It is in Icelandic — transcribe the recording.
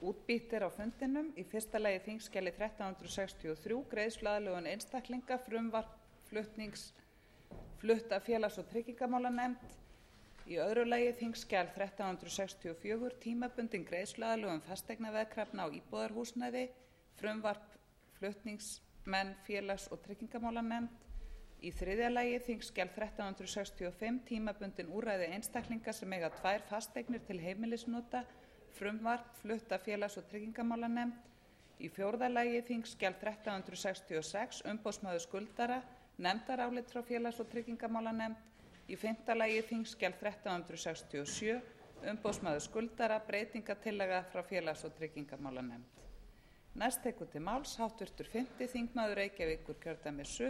útbýtt er á fundinum. Í fyrsta lagi þingskjali 1363, greiðsluaðlögun einstaklinga, frumvarp flutt af félags- og tryggingamálanefnd. Í öðru lagi þingskjal 1364, tímabundin greiðsluaðlögun fasteignaveðkrafna á íbúðarhúsnæði, frumvarp flutningsmenn félags- og tryggingamálanefnd. Í þriðja lagi þingskjal 1365, tímabundin úrræði einstaklinga sem eiga 2 fasteignir til heimilisnota, frumvarp flutt af félags- og tryggingamálanefnd. Í fjórða lagi þingskjal 1366, umboðsmaður skuldara, nefndarálit frá félags- og tryggingamálanefnd. Í fimmta lagi þingskjal 1367, umboðsmaður skuldara, breytingatillaga frá félags- og tryggingamálanefnd. Næst tekur til máls háttvirtur 5. þingmaður Reykjavíkurkjördæmis suður